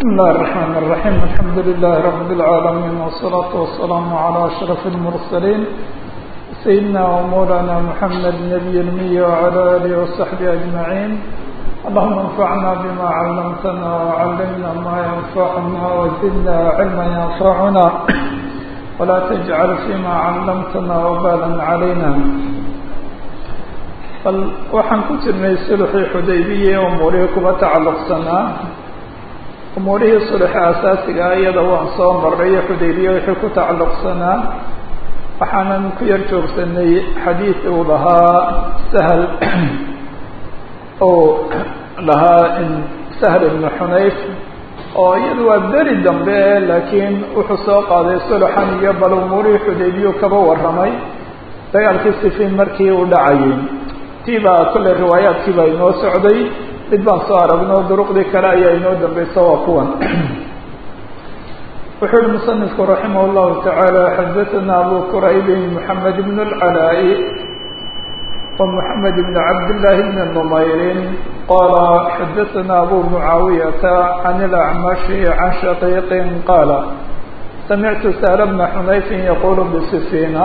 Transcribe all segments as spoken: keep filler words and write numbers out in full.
بسم الله الرحمن الرحيم الحمد لله رب العالمين والصلاة والسلام على أشرف المرسلين سيدنا ومولانا محمد نبي المية وعلى آله وصحبه أجمعين. اللهم انفعنا بما علمتنا وعلمنا ما ينفعنا وزدنا علما ينفعنا ولا تجعل فيما علمتنا وبالا علينا. bal waxaan ku jirnay sulxii xudaybiya oo umuurihii kuba tacalluqsanaa umuurihii sulxa asaasiga iyada waan soo maray xudaybiya wixii ku tacalluqsanaa waxaanan ku yar joogsanay xadiid uu lahaa sahal oo lahaa in sahl ibn xunayf oo iyadu waa beri dambe laakiin wuxuu soo qaaday sulxan iyo bal umuurihii xudaybiya kaba warramay dagaalkii sifiin markii uu dhacayay tiibaa kolley riwaayaadkii baa inoo socday mid baan soo aragno duruqdii kale ayaa inoo dambaysa waa kuwan wuxuu yihi musanifku raximah llahu tacaala xadaثana abu quraybin moxamed bn اlcalaa'i wa moxamed bn cabdillaahi bn numayrin qaala xadaثana abu mucaawiyata can ilacmashi can shaqiiqin qaala samictu sahla bna xunayfin yaqulu bisifiina.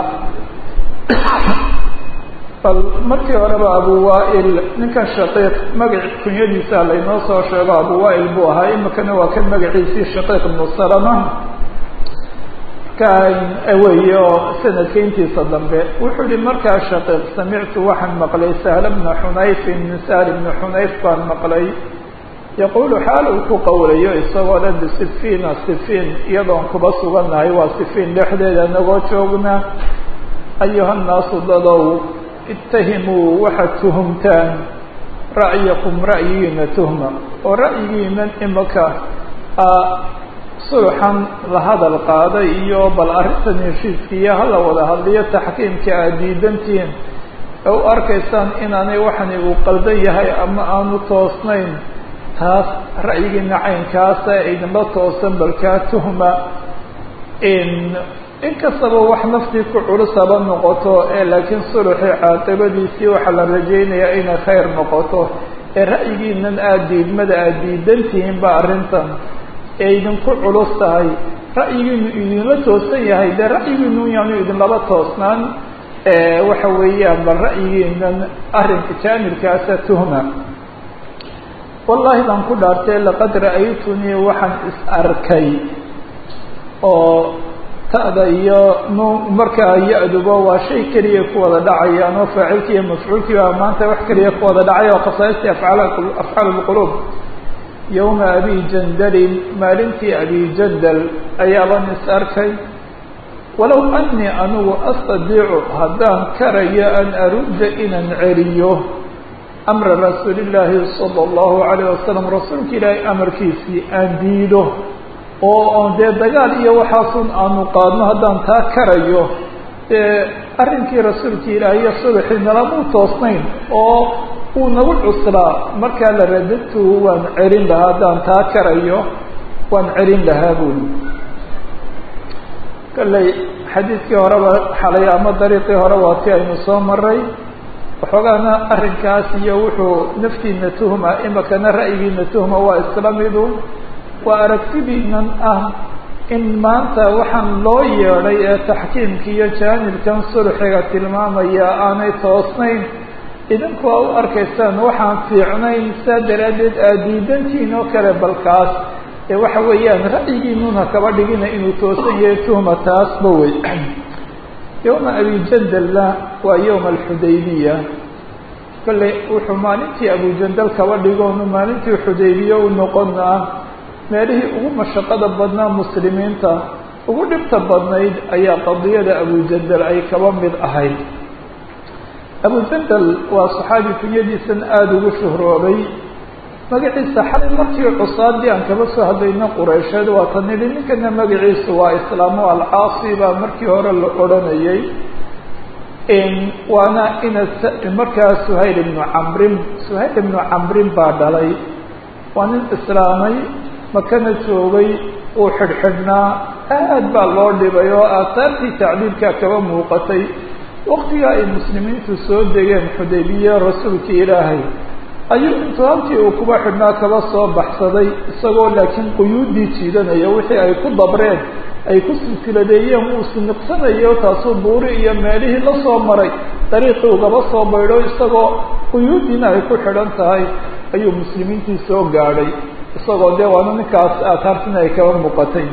bal markii horeba abu waail ninkan shaqiiq magac kunyadiisa laynoo soo sheego abu waail buu ahaa imikana waa kan magaciisii shaqiiq ibnu salama kan weeye oo sanadka intiisa dambe wuxuu yihi markaa shaqiiq samictu waxaan maqlay sahla bna xunayfin min sahl ibni xunayf baan maqlay yaquulu xaal uu ku qowlayo isagoo dhan bisifiina sifiin iyadoon kuba sugannahay waa sifiin dhexdeeda nagoo joogna ayuha nnaasu dadow itahimuu waxaad tuhumtaan ra'yakum ra'yigiina tuhma oo ra'yigiinan imaka sulxan la hadal qaaday iyo bal arrintan heshiiskiiyo hala wada hadliyo taxkiimka aad diidantihiin ee u arkaysaan inaanay waxani uu qaldan yahay ama aanu toosnayn taas ra'yigiina caynkaasa idinla toosan balkaa tuhma in inkastaba wax naftii ku culus haba noqoto ee laakiin sulxii caaqibadiisii waxaa la rajaynayaa inay khayr noqoto ee ra'yigiinan aada diidmada aada diidantihiin ba arrintan ee idinku culus tahay ra'yigiinu idinla toosan yahay dee ra'yigiinu yaanu idinlaba toosnaan waxa weeyaan bal ra'yigiinan arrinka jaanibkaasa tuhma. wallahi baan ku dhaartay laqad ra'aytunii waxaan is arkay oo ta'da iyo n markaa ya-duba waa shay keliya ku wada dhacayaan oo faacilkii iyo mafcuulkii baa maanta wax keliya ku wada dhacay oo khasaa'istii afcaal afcaal lquluub yowma abi jandalin maalintii abi jandal ayaaban is arkay walow anii anigu astadiicu haddaan karayo an arudda inaan celiyo amra rasuuli illaahi sala allahu calayh wasalam rasuulka ilaahay amarkiisii aan diido oo on dee dagaal iyo waxaasun aanu qaadno haddaan taa karayo dee arrinkii rasuulka ilaahay iyo sulxii nalamuu toosnayn oo uu nagu cuslaa markaa la radadtu waan celin lahaa haddaan taa karayo waan celin lahaa buuli. kalley xadiidkii horeba xalay ama dariiqii hore waa ti aynu soo maray waxoogaana arrinkaas iyo wuxuu naftiina tuhma imikana ra'yigiina tuhma waa isla midu waa aragtidiinan ah in maanta waxaan loo yeedhay ee taxkiimka iyo jaanibkan sulxiga tilmaamaya aanay toosnayn idinku aa u arkaysaan waxaan fiicnayn saa daraaddeed aad diidantihiin oo kale balkaas ee waxa weeyaan ra'yigiinuna kaba dhigina inuu toosan yahay tuhma taasba wey. yowma abijandalna waa yowma alxudaybiya kolley wuxuu maalintii abujandal kaba dhigoonu maalintii xudaybiya u noqonaa meelihii ugu mashaqada badnaa muslimiinta ugu dhibta badnayd ayaa qadiyada abujandal ay kaba mid ahayd. abujandal waa saxaabi kunyadiisan aada ugu shuhroobay magaciisa xalay markii cusaadii aan kaba soo hadlayna qureysheed waa ta nidhi ninkana magaciisu waa islaamo alcaasi baa markii hore la odhanayay waana ina markaa suhayl ibnu camrin suhayl ibnu camrin baa dhalay waa nin islaamay makana joogay uu xidhxidhnaa aad baa loo dhibay oo aasaartii tacdiilkaa kaba muuqatay waktigaa ay muslimiintu soo degeen xudaybiye rasuulka ilaahay ayuu intuu halkii uu kuba xidhnaa kaba soo baxsaday isagoo laakiin quyuuddii jiidanaya wixii ay ku dabreen ay ku silsiladeeyeen wuu siniqsanayo taasuu buuri iyo meelihii la soo maray dariiqii ugaba soo baydho isagoo quyuuddiina ay ku xidhan tahay ayuu muslimiintii soo gaadhay isagoo dee waana ninkaas aataartina ay kaba muuqatay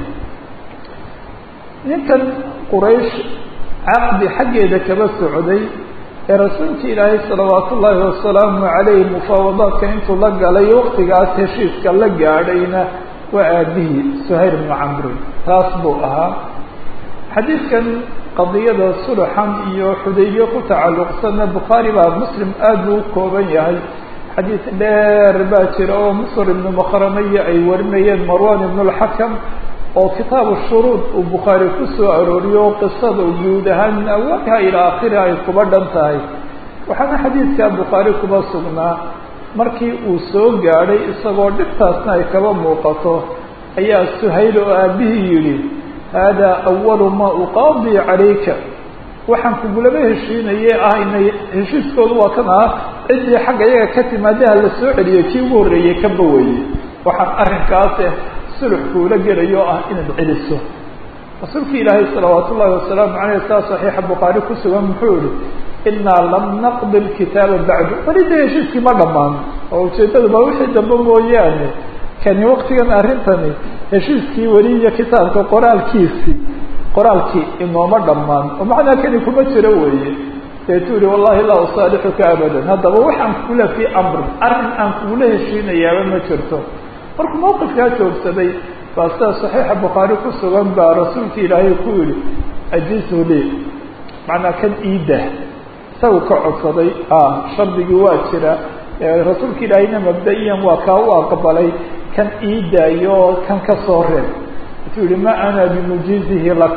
ninkan quraysh caqdi xaggeeda kaba socday ee rasuulka ilaahay salawaatu ullaahi wasalaamu calayh mufaawadaadka intuu la galay waktigaas heshiiska la gaadhayna waa aabihii suhayr bnu camrin taas buu ahaa xadiidkan qadiyada suluxan iyo xudaybiye ku tacalluqsanna bukhaari baa muslim aada buu u kooban yahay xadiid dheer baa jira oo musr ibnu makhramiya ay warinayeen marwan ibnu lxakam oo kitaabu shuruud uu bukhaari ku soo arooriyo qisada guud ahaan min awalha ilaa aakhiriha ay kuba dhan tahay waxaana xadiidka bukhaari kuba sugnaa markii uu soo gaadhay isagoo dhibtaasna ay kaba muuqato ayaa suhayl oo aabihii yidhi haadaa awalu maa uqaadii calayka waxaan kugulaba heshiinayay ah inay heshiiskoodu waa kan ah ciddii xagga iyaga ka timaadaha la soo celiyay kii ugu horreeyey ka baweeyey waxaan arrinkaase sulux kuula gelayo oo ah inaad celiso rasuulka ilaahay salawaatu ullaahi wasalaamu caleyh saa saxiixa bukhaari ku sugan muxuu yihi innaa lam naqdi lkitaaba bacdu weli dee heshiiskii ma dhammaan oo ujeeddada baa wixii dambe mooyaane kani waktigan arrintani heshiiskii weli iyo kitaabka qoraalkiisii qoraalkii inooma dhammaan oo macnaa kani kuma jiro weeye deetuu yihi wallahi laa usaalixuka abadan haddaba waxaan kugula fii amrin arrin aan kugula heshiinayaaba ma jirto markuu mawqifkaa joogsaday baa sida saxiixa bukhaari ku sugan baa rasuulka ilaahay ku yihi ajizu lii macnaa kan iidah isagu ka codsaday shardigii waa jira rasuulka ilaahayna mabda-iyan waa kaa u aqbalay kan iidaayo kan ka soo reeb wuxuu yihi ma ana bimujiizihi lak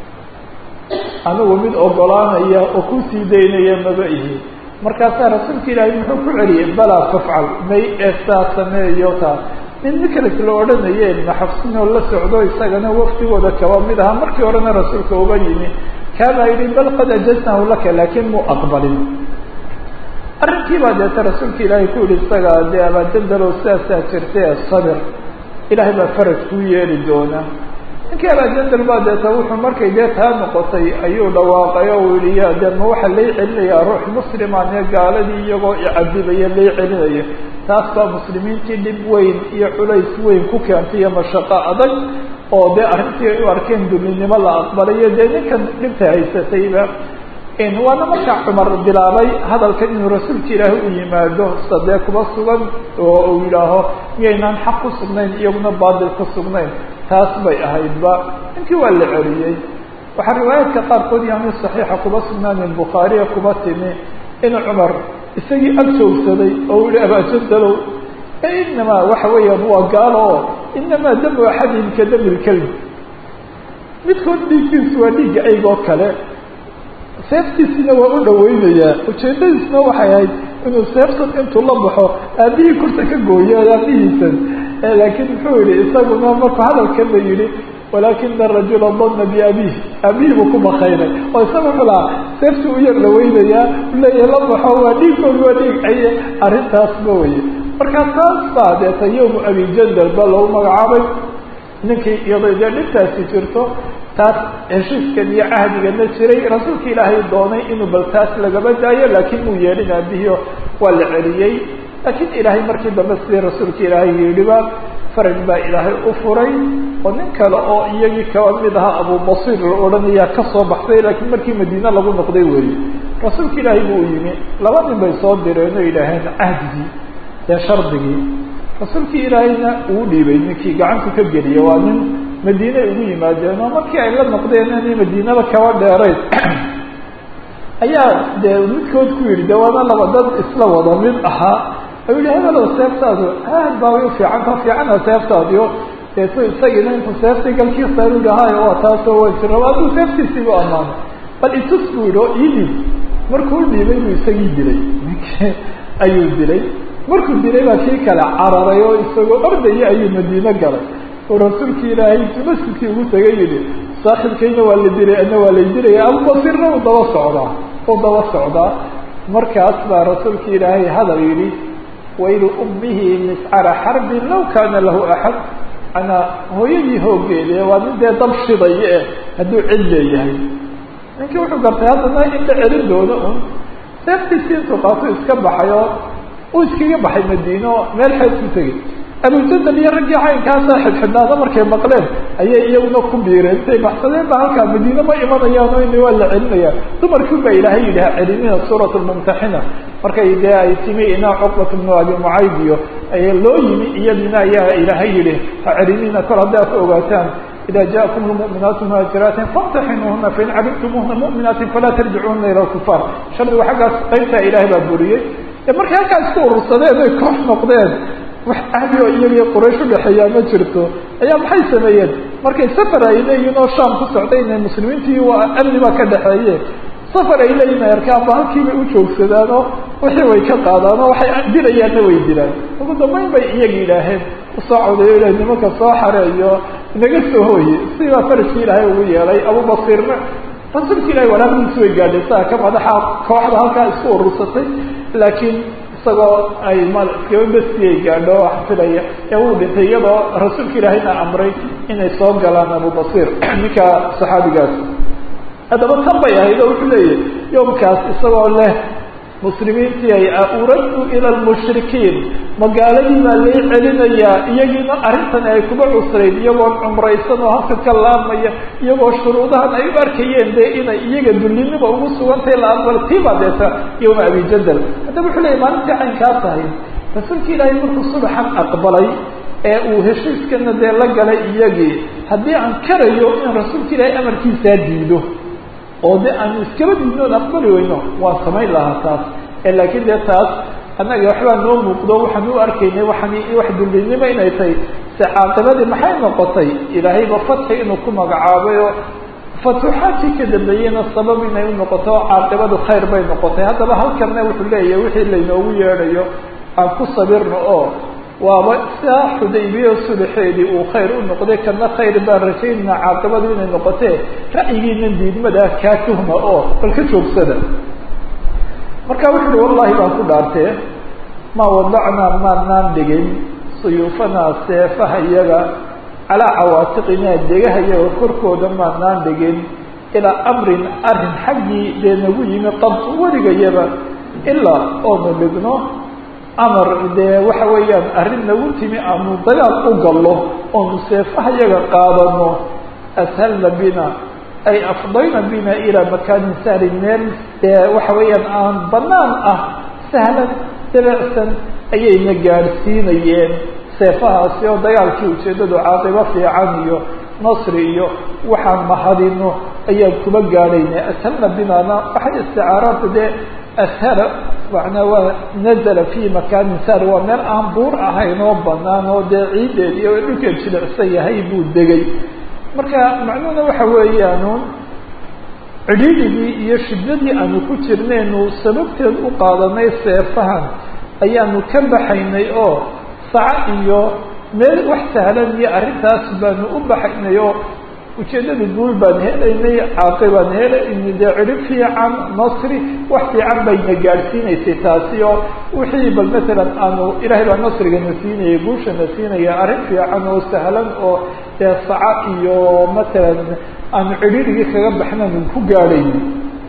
anigu mid ogolaanaya oo ku sii daynaya maba ihi markaasaa rasuulka ilaahay muxuu ku celiyey balaa tafcal may eesaa sameeyo taa nin nikras la odhanayeen maxafsinoo la socdo isagana waftigooda kaba mid ahaa markii horena rasuulka uga yimi kaabaa yidhi bal qad ajaznahu laka laakiin muu aqbalin arrinkii baa deeta rasuulka ilaahay ku yihi isaga dee abaajandalow sidaasaa jirtay sabir ilaahay baa faraj kuu yeeli doona ninkii abaajandal baa deeta wuxuu markay dee taa noqotay ayuu dhawaaqay oo uu yihi ya dee ma waxaa lay celinayaa ruux musliman ee gaaladii iyagoo icadibaya lay celinayo taas baa muslimiintii dhib weyn iyo culays weyn ku keentay iyo mashaqo adag oo dee arrintii ay u arkeen dulinimo la aqbalayo dee ninkan dhibta haysatayba waana markaa cumar bilaabay hadalkan inuu rasuulka ilaahay u yimaado sadee kuba sugan oo uu yidhaaho miyaynaan xaq ku sugnayn iyaguna baatil ku sugnayn taas bay ahaydba ninkii waa la celiyey waxaa riwaayaadka qaarkood yaani saxiixa kuba sugnaanin bukhaariya kuba timi in cumar isagii ag joogsaday oo yihi abaajandalow inamaa waxa weeyaan waa gaalo oo inamaa damu axadihim ka dami lkelbi midkood dhiiggiisu waa dhiigga aygoo kale seeftiisina waa u dhaweynayaa ujeedadiisna waxay ahayd inuu seeftan intuu la baxo aabihii kurta ka gooyo aabihiisan laakiin muxuu yihi isaguna markuu hadalkan la yihi walakina arajula dana biabihi aabihii buu ku bakaynay oo isaga wuxuu lahaa seeftii u yar dhaweynayaa uleeyahay la baxo waa dhiigkooda waa dhiig aye arrintaasba weye markaa taas baa deeta yowmu abijandal ba lagu magacaabay ninkii iyadoo dee dhibtaasi jirto taas heshiiskan iyo cahdigana jiray rasuulka ilaahay doonay inuu bal taas lagaba daayo laakiin uu yeelin aabihiio waa la celiyey laakiin ilaahay markii dambe sidii rasuulka ilaahay yidhiba faraj baa ilaahay u furay oo nin kale oo iyagii kaba mid ahaa abubasiir la odhanayaa ka soo baxsay laakiin markii madiine lagu noqday weeye rasuulka ilaahay buu yimi laba nin bay soo direen oo yidhaaheen cahdigii ee shardigii rasuulkii ilaahayna uu dhiibay ninkii gacantu ka geliya waa nin madiine ay ugu yimaadeen oo markii ay la noqdeen inay madiinada kaba dheerayd ayaa dee midkood ku yidhi de waana laba dad isla wada mid ahaa ayuu yihi hebelo seeftaadu aad baabay ufiicanta fiicana seeftaadiyo deetu isagiina intuu seeftii galkiisa u dhahaayo waa taasoo waa jira aduu seeftiisii bu ammaanay bal itus buu yidhi oo ii dhiib markuu dhiibay buu isagii dilay ninkii ayuu dilay markuu dilay baa kii kale cararay oo isagoo ordaya ayuu madiine galay oo rasuulkii ilaahay intuu masjidkii ugu tagay yidhi saaxibkayna waa la dilay ana waa lay dilaya abubasirna uu daba socdaa uu daba socdaa markaas baa rasuulkii ilaahay hadal yidhi waylu ummihi miscara xarbin law kaana lahu axad anaa hooyadii hoogeede waa nin dee dab shidaya eh hadduu cid leeyahay ninkii wuxuu gartay haddana in la celin doono un seeftiisii intuu qaato iska baxay oo uu iskaga baxay madiino meel xeed ku tegey abujadal iyo raggii caynkaasa xidxidhnaada markay maqleen ayay iyaguna ku biireen intay baxsadeen ba halkaa madiine ma imanayaan o ini waa la celinaya dumarkii ba ilaahay yidhi ha celinina suurat lmumtaxina markay dee ay timi inaa cuqbat bnu abi mucayd iyo ay loo yimi iyadina ayaa ilaahay yihi ha celinina kol haddaa ku ogaataan ida jaakum lmuminaatu muhaajiraatin famtaxinuuhuna fain cabidtumuuhuna muminaatin falaa tarjicuuna ila lkufaar shardigu xaggaas qaybtaa ilaahay baa buriyey markay halkaa isku urursadeen ay koox noqdeen wax ahdi oo iyagiyo quraysh udhexeeyaa ma jirto ayaa maxay sameeyeen markay safar ay leeyihin oo shaam ku socdayna muslimiintii waa amni baa ka dhexeeye safar ay leeyihin arkaanba halkiibay u joogsadaan oo wixii way ka qaadaan oo waxay dilayaanna way dilaan ugu dambayn bay iyagi idhaaheen usoo codeeyo ila nimanka soo xareeyo inaga soo hooye sidaa faraskii ilaahay ugu yeelay abubasiirna rasuulka ilahay waraaqdiisi way gaadhay saa ka madaxa kooxda halkaa isku urursatay laakiin isagoo ay mal iskaba bestiyay gaadho wax filaya ee uu dhintay iyadoo rasuulka ilaahayna amray inay soo galaan abubasiir ninka saxaabigaas haddaba tan bay ahayd oo wuxuu leeyahy yoomkaas isagoo leh muslimiintii ay uraddu ila lmushrikiin magaaladii baa lay celinayaa iyagiina arrintan ay kuba cusrayd iyagoo cumraysan oo halka ka laamaya iyagoo shuruudahan ay u arkayeen dee inay iyaga dullinima ugu sugantay la aqbal tiibaa deeta yowma abijadal haddaba wuxuu leeyahy maalintii caynkaas ahayd rasuulka ilaahay markuu subaxan aqbalay ee uu heshiiskana dee la galay iyagii haddii aan karayo in rasuulka ilaahay amarkiisaa diido oo de aanu iskaba diidnoon aqbali weyno waan samayn lahaa taas laakiin dee taas annaga waxbaa noo muuqdo waxaan u arkaynay waxaan wax dullinimo inay tahay se caaqibadii maxay noqotay ilaahayba fatxi inuu ku magacaabay oo fatuuxaadkii ka dambeeyeyna sabab inay u noqoto caaqibadu khayr bay noqotay haddaba halkanna wuxuu leeyahay wixii laynoogu yeedhayo aan ku sabirno oo waaba sidaa xudaybiya sulxeedii uu khayr u noqday kana khayr baan rajaynaa caaqibadu inay noqotee ra'yigiina diidmadaa kaa tuhma oo bal ka joogsada marka wuxu uhi wallahi baan ku dhaartee maa wadacnaa maanaan dhigin suyuufanaa seefaha iyaga calaa cawaatiqinaa degaha iyaga korkooda maanaan dhigin ilaa amrin arrin xaggii dee nagu yimi qab weligayaba ilaa oonu dhigno amar dee waxa weeyaan arrin nagu timi aanu dagaal u gallo oonu seefaha yaga qaadano ashalna bina ay afdayna bina ilaa makaanin sahlin meel dee waxa weeyaan aan banaan ah sahlan dabacsan ayayna gaadhsiinayeen seefahaasi oo dagaalkii ujeeddadu caaqibo fiican iyo nasri iyo waxaan mahadino ayaan kuba gaadhayna ashalna binana waxay isticaaraadta dee ashara macnaa waa nazala fi makaanin sahl waa meel aan buur ahayn oo banaan oo dee ciideed iyo dhulkeed jilicsan yahay buu degay marka macnuhuna waxa weeyaanuun cidhiidhigii iyo shiddadii aanu ku jirnaynu sababteed u qaadanay seefahan ayaanu ka baxaynay oo saca iyo meel wax sahlan iyo arrintaas baanu u baxaynay oo ujeeddada guul baan helaynay caaqi baan helaynay dee cidhib fiican nasri wax fiican bayna gaadhsiinaysay taasi oo wixii bal matalan aanu ilaahay baa nasrigana siinaya guushana siinaya arrin fiican oo sahlan oo dee saca iyo matalan aanu cidhiirigii kaga baxnaanu ku gaadhaynay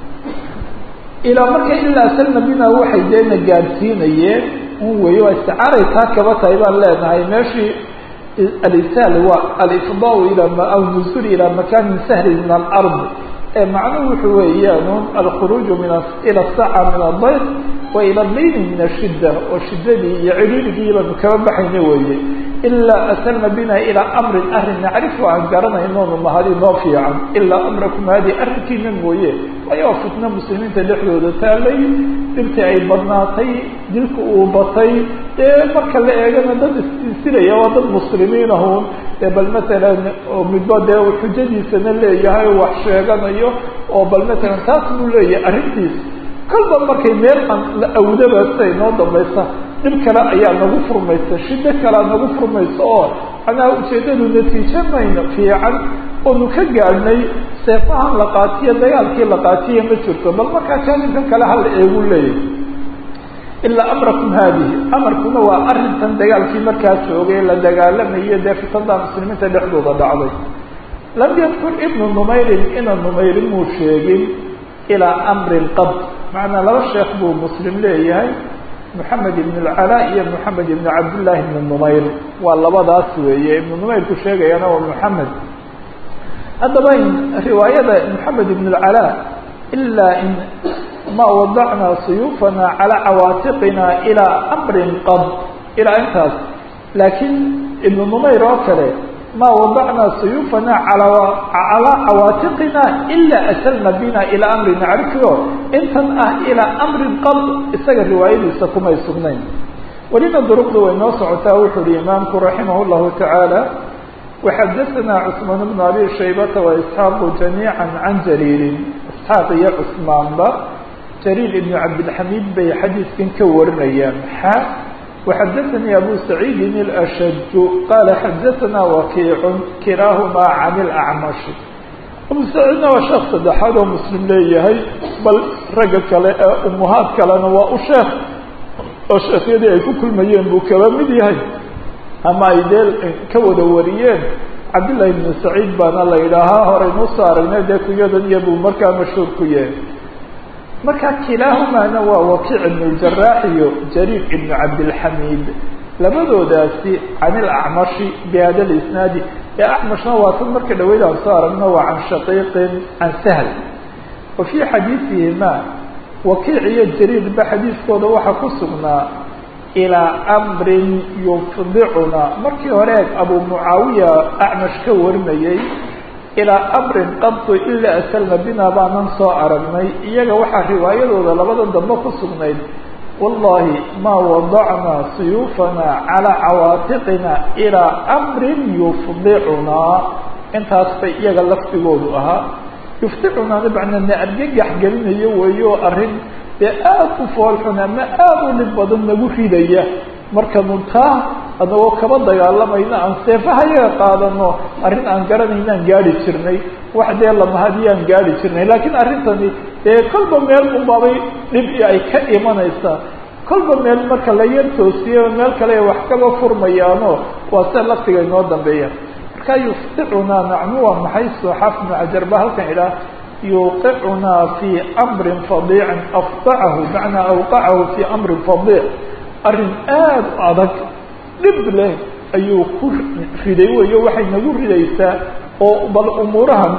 ilaa marka ilaa salna bina waxay deena gaadhsiinayeen un weeye waa isticaaray taa kaba tahay baan leenahay meeshii alisal waa alifdaa ila aw nuzul ilaa makaanin sahli min alard ee macnuhu wuxuu weeyaan alkhuruuju min ila saca min adayq wa ila leyli min ashidda oo shiddadii iyo cidhiirigii baanu kaba baxayna weeye ilaa asalna bina ilaa amrin arrin nacrifu aan garanaynoonu mahadi noo fiican ilaa amrakum haadi arrinkiina mooye waayo fitna muslimiinta dhexdooda taalay dhibtii ay badnaatay dilka uu batay ee marka la eegana dad issilaya waa dad muslimiin ahun ee bal matalan oo midba dee xujadiisana leeyahay wax sheeganayo oo bal matalan taas buu leeyahay arrintiis kolba markay meel aan la awdaba say noo dambaysa dhib kale ayaa nagu furmaysa shiddo kalea nagu furmaysa oo anaa ujeeddadu natiijo mayna fiican oonu ka gaadhnay seefahan la qaatiyo dagaalkii la qaatiya ma jirto bal markaa kaalinkan kale hala eegu leeyahay ilaa amrakum haadihi amarkuna waa arrintan dagaalkii markaa joogay la dagaalamayo dee fitada muslimiinta dhexdooda dhacday lam yadkur ibnu numayrin ina numayrin muu sheegin ilaa amri lqabd macnaa laba sheekh buu muslim leeyahay moxamed ibn alcalaa iyo moxamed ibn cabdillahi ibn numayr waa labadaas weeye ibnu numayrku sheegayana waa moxamed haddaba riwaayada moxamed ibn alcalaa ilaa in ma wadacnaa suyuufana calaa cawaatiqina ilaa amrin qad ilaa intaas laakiin ibnu numayr oo kale ma wadacnaa suyuufana calaa cawaatiqina ilaa asalna bina ilaa amri nacrifio intan ah ilaa amrin qad isaga riwaayadiisa kumay sugnayn welina duruqda way noo socotaa wuxuu uhi imaamku raximah llahu tacaala waxadaanaa cusmaan bnu abi shaybata waisxaaqu jamiica can jariirin isxaaq iyo cusmaanba jariir ibnu cabdilxamiid bay xadiiskan ka warinayaan xa وxadaثnي abu سacيidi الأshج qala xadaثna wakiic kilaaهma can الأcmaشh abu saciidna waa sheekh saddexaad oo muslim leeyahay bal ragga kale ee umuhaad kalena waa u sheekh oo sheekhyadii ay ku kulmayeen buu kaba mid yahay ama ay dee ka wada wariyeen cabdالlahi بn سacيid baana la yidhaahaa horeynuu soo aragnay dee kunyadan iyo buu markaa mashhuur ku yahay marka kilaahumana waa wakiic ibn اjaraax iyo jariir ibn cabdilxamiid labadoodaasi can ilacmashi bihada lisnaadi ee acmashna waa tan marka dhaweyd aan soo aragno waa can shaqiiqin can sahl wa fii xadiisihima wakiic iyo jariir ba xadiiskooda waxaa ku sugnaa ilaa amrin yufdicuna markii hore abu mucaawiya acmash ka warinayay ilaa amrin qabtu ilaa asalna bina baanan soo aragnay iyaga waxaa riwaayadooda labada dambe ku sugnayd wallahi maa wadacnaa suyuufana calaa cawaatiqina ilaa amrin yufdicunaa intaas bay iyaga laftigoodu ahaa yufdicunaa macnaa na argagax gelinayo weeyo arrin dee aada u foolxun ama aada u dhib badan nagu ridaya marka muntaa adagoo kaba dagaalamayna aan seefahayaga qaadano arrin aan garanaynaan gaari jirnay wax dee lamahadiyaan gaari jirnay laakiin arrintani dee kolba meel unbaabay dhib ay ka imanaysaa kolba meel marka la yar toosiyo meel kale wax kaba furmayaano waa se laftiga inoo dambeeya marka yufdicunaa nacmu waa maxay soxaaf ibnu cajarba halkan idhaah yuuqicunaa fii amrin fadiicin afdacahu macnaa awqacahu fii amrin fadiic arrin aada u adag dhib leh ayuu ku riday weyo waxay nagu ridaysaa oo bal umuurahan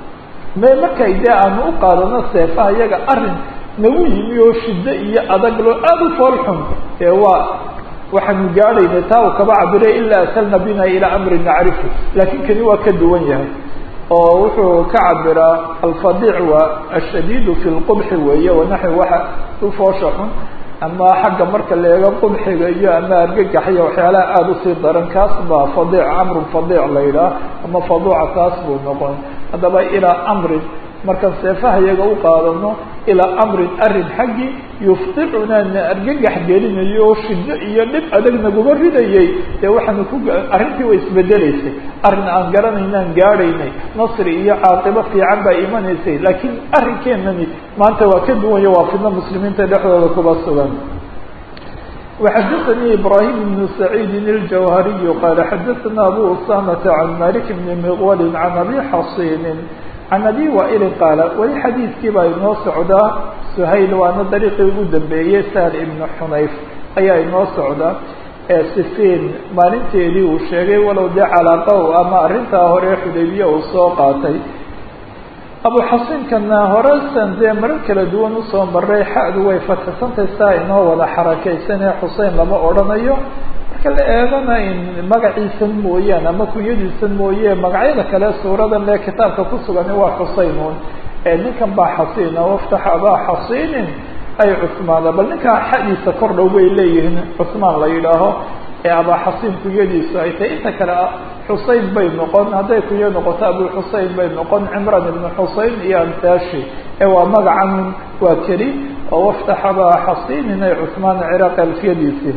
me markay dee aanu u qaadano seefaha iyaga arrin nagu yimi oo shiddo iyo adag loo aada u fool xun ee waa waxaanu gaadhaynay taa u kaba cabire ilaa asalna bina ilaa amrin nacrifu laakiin kani waa ka duwan yahay oo wuxuu ka cabiraa alfadiic waa ashadiidu fi lqubxi weeye wanaxwi waxa u foosha xun ama xagga marka la eego qubxiga iyo ama argagaxyo waxyaalaha aada usii daran kaas baa fadiic amrun fadiic la yidhaah ama faduuca kaas buu noqon haddaba ilaa amrin markaan seefaha iyaga u qaadano ilaa amrin arrin xaggii yufdicunaa na argagax gelinayo oo shiddo iyo dhib adag naguba ridayay dee waxaanu ku arrintii way isbedelaysay arrin aan garanaynaan gaadhaynay nasri iyo caaqibo fiican baa imanaysay laakiin arrinkeenani maanta waa ka duwanya waa fidno muslimiinta dhexdooda kuba sugan وxadaثnي ibrahim بن سacيid الjawhariy qala xadaثna abu usamata can malik bni miqwal can abi xasini can abi wailin qaala weli xadiidkii baa inoo socdaa suhayl waana dariiqii ugu dambeeyey sahl ibnu xunayf ayaa inoo socda ee sifiin maalinteedii uu sheegay walow dee calaaqa ama arrintaa hore xudaybiya uu soo qaatay abu xasinkana horesan dee marar kala duwan usoo maray xadu way fatxsantahay saa inoo wada xarakaysanee xusein lama odhanayo marka la eegana in magaciisan mooyaan ama kunyadiisan mooye magacyada kale suuradan lee kitaabka ku sugan waa xuseynuun ee ninkan baa xasiina waftax abaa xasiinin ay cusmaana bal ninkaa xadiisa kor dhow bay leeyihiin cusmaan la yidhaaho ee abaa xasiin kunyadiisu ay tahay inta kale xusein bay noqon hadday kunyo noqoto abu xusein bay noqon cimran ibnu xusein iyo amtaashi ee waa magacan waa keli oo waftax abaa xasiinin ay cusmaan ciraaq alfiyadiisii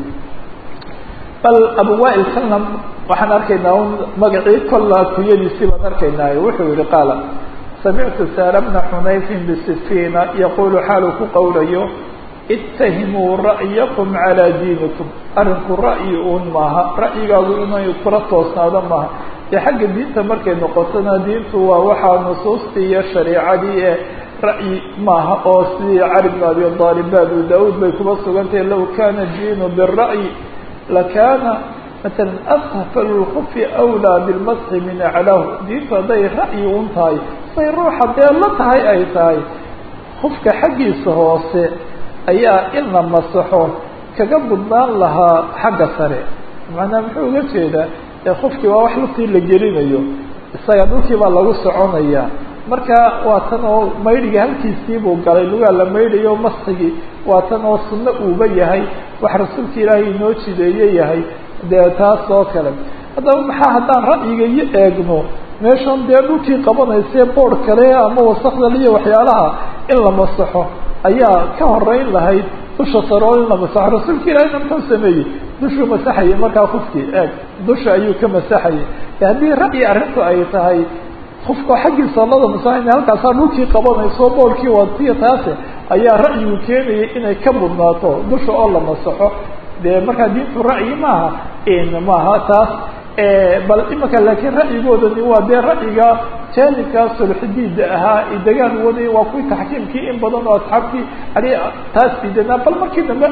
bal abu wail kana waxaan arkaynaa un magacii kolla kunyadiisii baan arkaynaa wuxuu yihi qaala samictu saala bna xunayfin bisifiina yaqulu xaalu ku qowlayo itahimuu ra'yakum calaa diinikum arrinku ra'yi uun maaha ra'yigaagu inay kula toosnaado maaha dee xagga diinta markay noqotona diintu waa waxaa nusuustii iyo shareicadii ee ra'yi maaha oo sidii cali bn abi aalib ba abu daauud bay kuba sugantahay low kana diinu bira'yi lakaana maala asfalu lkufi awlaa bilmasxi min aclaahu diintu hadday ra'yi un tahay say ruuxa dee la tahay ay tahay kufka xaggiisa hoose ayaa in la masaxo kaga budnaan lahaa xagga sare macnaa muxuu uga jeedaa ee kufkii waa wax lugtii la gelinayo isaga dhulkii baa lagu soconaya marka waa tan oo maydhigii halkiisii buu galay lugaa la maydhayo masxigii waa tan oo sunno uuba yahay wax rasuulka ilaahay inoo jideeye yahay dee taas oo kale haddaba maxaa haddaan ra'yiga iyo eegno meeshan dee dhulkii qabanaysee boodh kale ama wasakdal iyo waxyaalaha in la masaxo ayaa ka horeyn lahayd dusha sarool in la masaxo rasuulka ilaahayna muxuu sameeyey dushuu masaxayay markaa kufkii eeg dusha ayuu ka masaxayay haddii ra'yi arrintu ay tahay kufka xaggiisa lada masaxayna halkaasaa dhulkii qabanayso boodhkii watiya taase ayaa ra'yigu keenayay inay ka mudnaato dusha oo la masaxo dee markaa diintu ra'yi maaha maaha taas bal imaka laakiin ra'yigoodani waa dee ra'yiga jaanibkaa sulxidiida ahaa degaan waday waa kuwii taxkiimkii in badan oo asxaabtii ali taas diidanaa bal markii dambe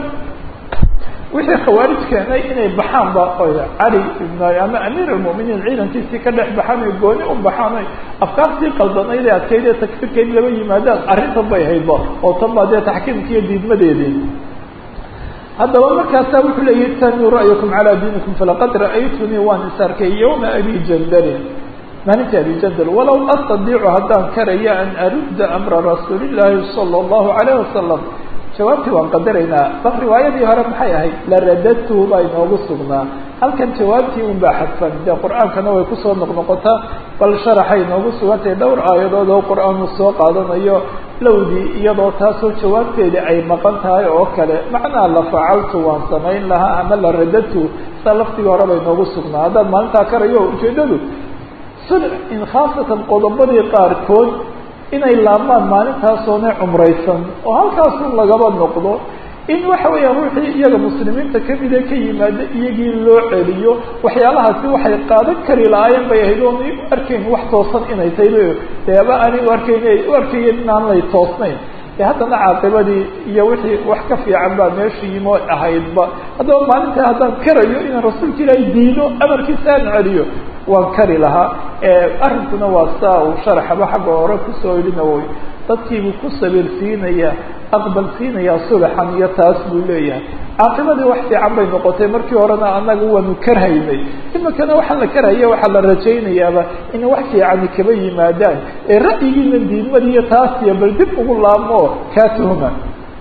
wixii khawaarij keenay inay baxaan ba cali ibn ama amiir almu'miniin ciidankiisii ka dhex baxaan oy gooni u baxaan oy afkaartii qaldanayd ee adkayd ee takfirkeed laba yimaadaan arrintan bay haydba oo tan baa dee taxkiimki iyo diidmadeedii haddaba markaasaa wuxuu leeyahy itanuu ra'yakum calaa diinikum falaqad ra'aytunii waan is arkay yowma abi jandalin maalintii abi jandal walow astadiicu haddaan karaya an arudda amra rasuuli illaahi sala allahu calayh wasalam jawaabtii waan qadaraynaa bal riwaayadii hore maxay ahayd la radadtuhu baa inoogu sugnaa halkan jawaabtii un baa xadfan dee qur-aankana way kusoo noqnoqotaa bal sharaxay inoogu sugantahay dhowr aayadood oo qur-aan uu soo qaadanayo lowdii iyadoo taasoo jawaabteedii ay maqan tahay oo kale macnaa la facaltu waan samayn lahaa ama la radadtu saa laftigii hore ba inoogu sugnaa haddaan maalintaa karayo ujeedadu sulx in khaasatan qodobadii qaarkood inay laabmaan maalintaasoona cumraysan oo halkaasun lagaba noqdo in waxa weeyaan ruuxii iyaga muslimiinta kamida ka yimaada iyagii loo celiyo waxyaalahaasi waxay qaadan kari lahaayeen bay ahayd oona u arkayn wax toosan inay tahay deeba aanay u arkayn u arkayeen inaan lay toosnayn e haddana caaqibadii iyo wixii wax ka fiican baa meesha yimo ahaydba haddaba maalintaa haddaan karayo inaan rasuulka ilaahay diino amarkiisa aan celiyo waan kari lahaa arrinkuna waa saa uu sharaxaba xagga hore kusoo idhina way dadkiibuu ku sabirsiinaya aqbal siinayaa sulxan iyo taas buu leeyahay caaqibadii wax fiican bay noqotay markii horena annaga waanu karhaynay imikana waxaa la karhaya waxaa la rajaynayaaba in wax fiicani kaba yimaadaan ee ra'yigiina diidmadiiyo taasiyo bal dib ugu laabmo kaa tuhma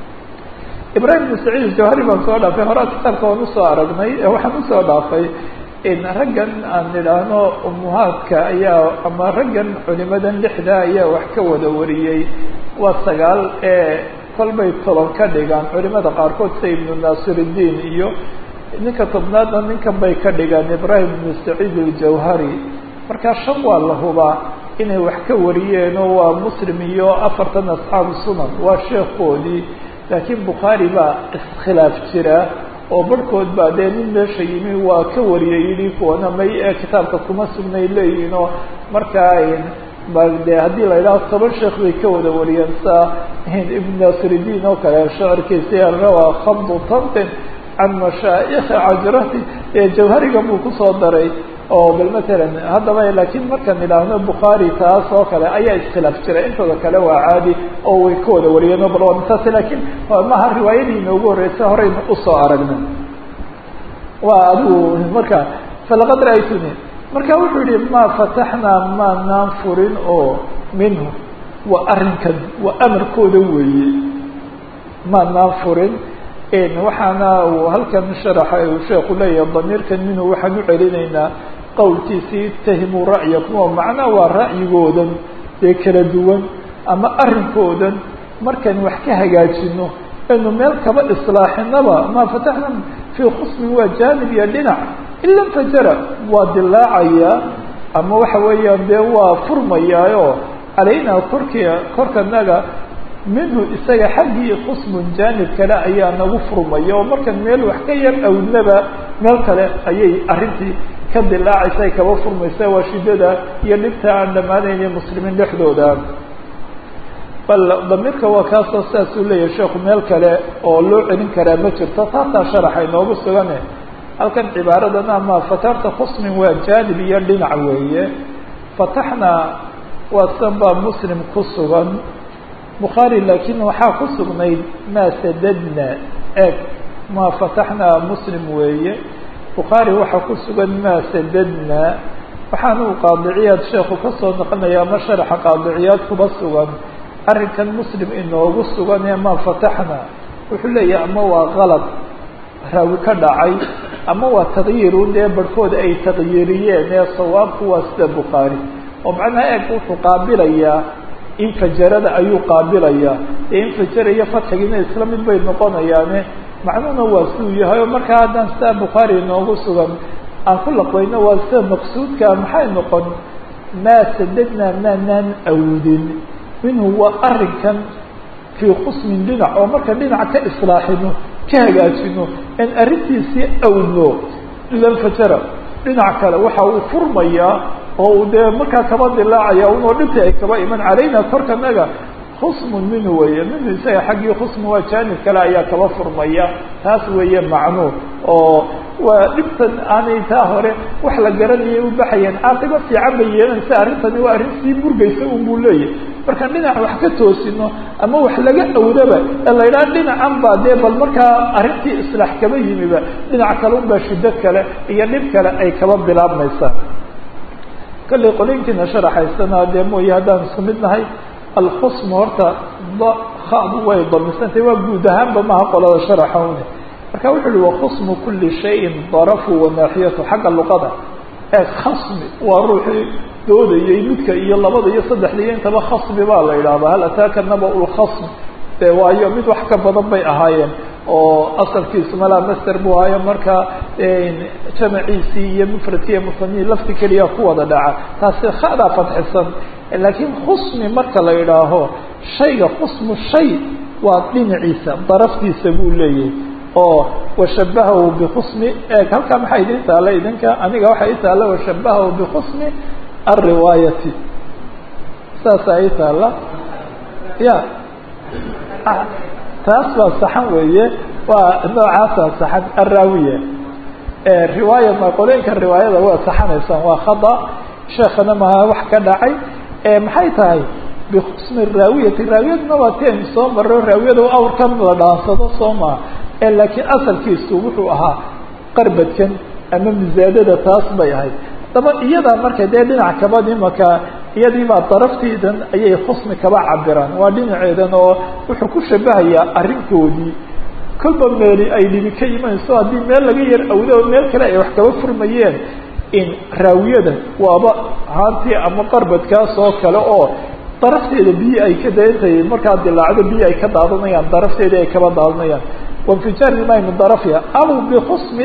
ibrahim ibn saciid jawhari baan soo dhaafay horaa kitaabka waan usoo aragnay waxaan usoo dhaafay raggan aan nidhaahno umuhaadka ayaa ama raggan culimadan lixda ayaa wax ka wada wariyey waa sagaal ee kolbay toban ka dhigaan culimada qaarkood sida ibnu naasiriddiin iyo ninka tobnaadna ninkan bay ka dhigaan ibrahim ibnu saciid aljawhari markaa shan waa la hubaa inay wax ka wariyeenoo waa muslim iyo afartan asxaabu sunan waa sheekhoodii laakiin bukhaari baa iskhilaaf jira oo barhkood baa dee nin meesha yimi waa ka wariyay yidhi kuwana may ee kitaabka kuma sugnay leeyihin oo markaa ba de haddii la idhaho toban sheekh bay ka wada wariyeen sa ibn naasiriddiin oo kale shacirkiisa rawaa khamdu tantin can mashaa'ikhi cajrati ee jawharigan buu kusoo daray oo bal matalan haddaba laakiin markaan idhaahno bukhaari taas oo kale ayaa iskhilaaf jira intooda kale waa caadi oo way ka wada wariyeen oo bal waa intaas laakiin maha riwaayadii inoogu horeysa horeyna usoo aragnay waa adigu marka falaqad ra'aytuni marka wuxuu yihi ma fataxnaa maanaan furin oo minhu waa arrinkan waa amarkooda weeye maanaan furin waxaana uu halkan sharaxa uu sheeku leeyahay damiirkan minhu waxaan u celinaynaa qowlkiisii itahimuu ra'yakum oo macnaa waa ra'yigoodan dee kala duwan ama arrinkoodan markaan wax ka hagaajino inu meel kaba islaaxinaba maa fataxna fii khusmin waa jaanib iyo dhinac ila infajara waa dilaacayaa ama waxa weeyaan dee waa furmayaayo calaynaa korkia korkanaga minhu isaga xaggii khusmun jaanib kale ayaa nagu furmaya oo markan meel wax ka yar awnaba meel kale ayay arrintii ka dilaacaysa ay kaba furmaysa waa shidada iyo dhibta aan dhammaanayna muslimiin dhexdooda bal damiirka waa kaasoo sidaas uu leeyahay sheekhu meel kale oo loo celin karaa ma jirto taasaa sharaxa inoogu sugane halkan cibaaradan ama fatarta khusmin waa jaanib iyo dhinac weeye fataxnaa waa sanbaa muslim ku sugan bukhaari laakiin waxaa ku sugnayd maa sadadna eeg maa fataxnaa muslim weeye bukhaari waxaa ku sugan maa sadadna waxaanu qaadiciyaad sheekhu ka soo noqonaya ama sharaxa qaadiciyaad kuba sugan arrinkan muslim inoogu sugan ee maa fataxnaa wuxuu leeyahay ama waa qalad raawi ka dhacay ama waa taqyiirun dee barhkood ay taqyiiriyeen ee sawaabku waa sida bukhaari oo macnaha eeg wuxuu qaabilayaa infajarada ayuu qaabilayaa ee infajara iyo fatxigiina isla mid bay noqonayaane macnuhuna waa siduu yahay oo markaa haddaan sidaa bukhaari inoogu sugan aan ku laqbayno waa sida maqsuudka maxay noqon maa sadadnaa maanaan awdin minhu waa arrinkan fii khusmin dhinac oo marka dhinac ka islaaxino ka hagaajino in arrintiisii awdno ilanfajara dhinac kale waxa uu furmayaa oo uu dee markaa kaba dilaacaya unoo dhinta ay kaba iman calayna korkanaga khusmun minhu weeye minhu isaga xaggii khusmu waa jaanib kale ayaa kaba furmaya taas weeye macnuu oo waa dhibtan aanay taa hore wax la garanayay u baxayeen caaqibo fiican bay yeelanaysa arrintani waa arrin sii burgaysa un buu leeyahay markaan dhinac wax ka toosino ama wax laga awdaba ee la yidhaha dhinacan baa dee bal markaa arrintii islaax kaba yimiba dhinac kale unbaa shiddo kale iyo dhib kale ay kaba bilaabmaysaa kallay qolooyinkiina sharaxaysana dee mooye haddaan isku mid nahay alkhusmu horta khadu way damisantay waa guud ahaanba maha qolada sharaxawne marka wuxuu uhi wakhusmu kuli shayin darafu wanaaxiyatu xagga luqada ee khasmi waa ruuxii doodayay midka iyo labada iyo saddexda iyo intaba khasmi baa la yidhahdaa hal ataaka naba-u lkhasm dee waayo mid wax ka badan bay ahaayeen oo asalkiisu malaa master buu ahaayo marka jamaciisii iyo mufradkii iyo musanihi lafti keliya ku wada dhaca taasi khadaa fadxisan laakiin khusmi marka la yidhaaho shayga khusmu shay waa dhinaciisa daraftiisa buu leeyahay oo washabahahu bikhusmi eeg halkaa maxaa idin taalla idinka aniga waxaa ii taalla washabahahu bikhusmi alriwaayati saasaa ii taalla ya taas baa saxan weeye waa noocaasa saxan araawiya riwaaya ma qolooyinka riwaayada waa saxanaysaan waa khada sheekana maha wax ka dhacay maxay tahay bikhusmi raawiyati raawiyadna waa ti aynu soo marro raawiyada awrkan la dhaansado soo maha laakiin asalkiisu wuxuu ahaa qarbadkan ama misaadada taas bay ahayd daba iyadaa marka dee dhinac kaba imaka iyadiibaa darafteedan ayay khusmi kaba cabiraan waa dhinaceedan oo wuxuu ku shabahayaa arrinkoodii kolba meeli ay dhibi ka imanayso haddii meel laga yar awdo oo meel kale ay wax kaba furmayeen in raawiyada waaba haantii ama qarbadkaas oo kale oo darafteeda biyo ay ka dayntahay markaa dilaacdo biyo ay ka daadanayaan darafteeda ay kaba daadanayaan wainfijaar ilmaai min darafha aw bikhusmi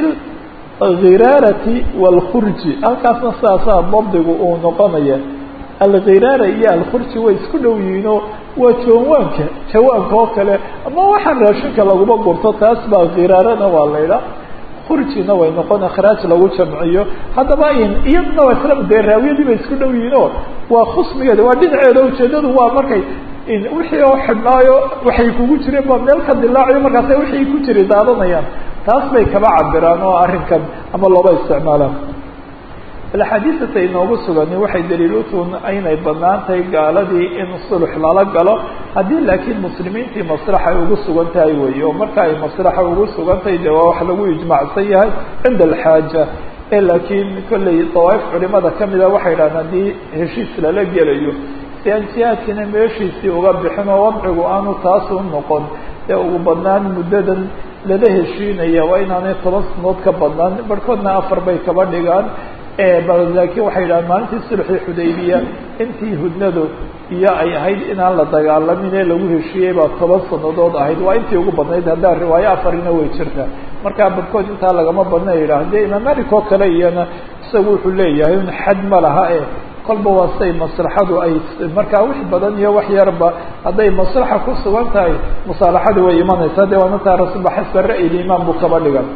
alghiraarati waalkhurji halkaasna sidaasaa dabdigu uu noqonaya alghiraara iyo alkhurji way isku dhow yihiinoo waa jawaanka jawaanka oo kale ama waxaan raashinka laguma gurto taas baa khiraarana waa la idhaa khurjina way noqon ikhraaj lagu jamciyo haddaba iyadna waa isla dee raawiyadii bay isku dhow yihiinoo waa khusmigeeda waa dhinaceeda ujeedadu waa markay wixii oo xidhnaayo waxay kugu jireen baa meel ka dilaacayo markaasa wixii ku jiray daadanayaan taas bay kaba cabiraan oo arrinkan ama looba isticmaalaan axaadiisata inoogu sugani waxay daliilutuun aynay banaan tahay gaaladii in sulux lala galo haddii laakiin muslimiintii maslaxa ay ugu sugan tahay wey oo marka ay maslaxa ugu sugan tahay de waa wax lagu ijmaacsan yahay cinda alxaaja ee laakiin kolley dawaaif culimada kamida waxay yidhahdeen haddii heshiis lala gelayo si aan jihaadkiina meeshiisii uga bixin oo wadcigu aanu taas u noqon ee ugu badnaan muddadan lala heshiinaya waa inaanay toban sanood ka badnaan barhkoodna afar bay kaba dhigaan bal laakiin waxay yidhahdeen maalintii sulxii xudaybiya intii hudnadu iyo ay ahayd inaan la dagaalamin ee lagu heshiiyey baa toban sanadood ahayd waa intii ugu badnayd haddaa riwaayo afarina way jirtaa markaa barhkood intaa lagama badna yidhaah dee imaam malik oo kale iyana isagu wuxuu leeyahay in xad ma laha e kolba waa siday maslaxadu ay markaa wix badan iyo wax yarba hadday maslaxa ku sugan tahay musaalaxadu way imanaysaa de waana taa rasulba xasba ra'yi limaan buu kaba dhigan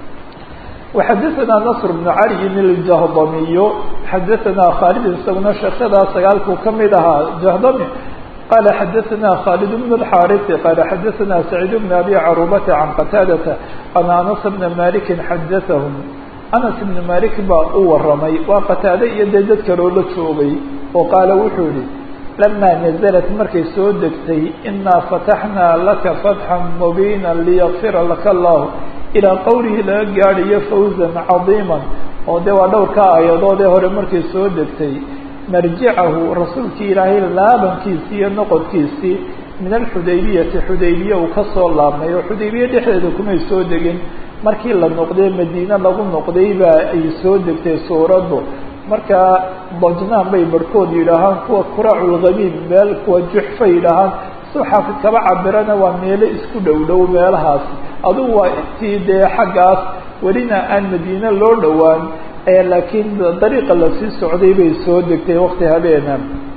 وxadثna نصر بن علي الجهضمي xadثna khالد isaguna sheekhadaa sagaalkuu kamid ahaa جهضمي qال xadثna khالد بن الحارث qال xadثna سعيد بن أbي cروبة عن qتاadة أن أنس بن مالك xadثهم أنس بن مالك baa u waramay waa qتاade iyo dee dad kaloo la joogay oo qaala wuxuu yihi لما نزلت markay soo degtay إنا فتحنا لaka فتحا مبينا ليغفira laka الله ilaa qowlihi laga gaadhayo fawzan cadiiman oo de waa dhowrka aayadoodee hore markay soo degtay marjicahu rasuulkii ilaahay laabankiisii iyo noqodkiisii min alxudaybiyati xudaybiya uu kasoo laabmay oo xudaybiya dhexdeeda kumay soo degin markii la noqday madiine lagu noqday baa ay soo degtay suuraddu markaa dajnaan bay barhkood yidhaahaan kuwa kuraaculghamiim meel kuwa juxfa yidhaahaan soo xaafid kaba cabirana waa meelo isku dhow dhow meelahaas adugu waa intii dee xaggaas welina aan madiine loo dhowaan laakiin dariiqa lasii socday bay soo degtay waqti habeena